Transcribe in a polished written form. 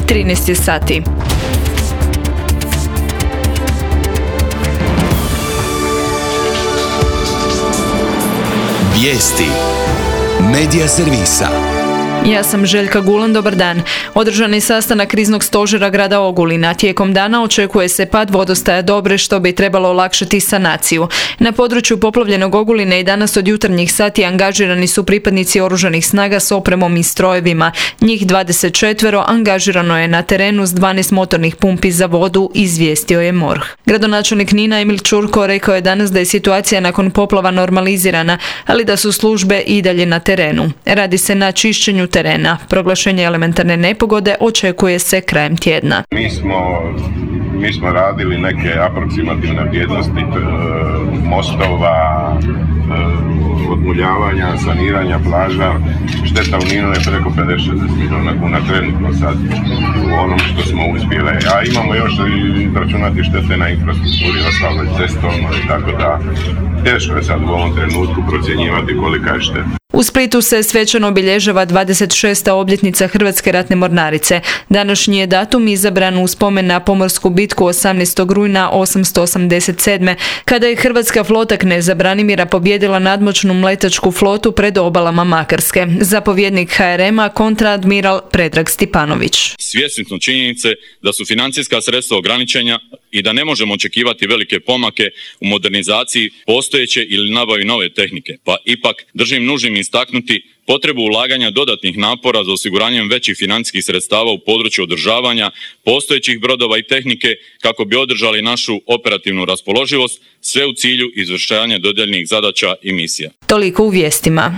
13 sati. Vijesti Medija servisa. Ja sam Željka Gulan, dobar dan. Održan je sastanak kriznog stožera grada Ogulina. Tijekom dana očekuje se pad vodostaja Dobre, što bi trebalo olakšati sanaciju. Na području poplavljenog Ogulina i danas od jutarnjih sati angažirani su pripadnici oružanih snaga s opremom i strojevima. Njih 24 angažirano je na terenu s 12 motornih pumpi za vodu, izvijestio je MORH. Gradonačelnik Knina Emil Čurko rekao je danas da je situacija nakon poplava normalizirana, ali da su službe i dalje na terenu. Radi se na čišćenju terena. Proglašenje elementarne nepogode očekuje se krajem tjedna. Mi smo radili neke aproksimativne vrijednosti mostova, odmuljavanja, saniranja plaža. Šteta u Ninu je preko 50-60 milijuna kuna trenutno sad u onom što smo uspjeli. A imamo još i računati štete na infrastrukturi, ostaloj cestovnoj, tako da teško je sad u ovom trenutku procjenjivati kolika je šteta. U Splitu se svečano obilježava 26. obljetnica Hrvatske ratne mornarice. Današnji je datum izabran u spomen na pomorsku bitku 18. rujna 887. kada je hrvatska flota kneza Branimira pobijedila nadmoćnu mletačku flotu pred obalama Makarske. Zapovjednik HRM-a kontraadmiral Predrag Stipanović. Svjesni smo činjenice da su financijska sredstva ograničena i da ne možemo očekivati velike pomake u modernizaciji postojeće ili nabavi nove tehnike, pa ipak držim nužnim istaknuti potrebu ulaganja dodatnih napora za osiguranjem većih financijskih sredstava u području održavanja postojećih brodova i tehnike kako bi održali našu operativnu raspoloživost, sve u cilju izvršavanja dodijeljenih zadaća i misija. Toliko u vijestima.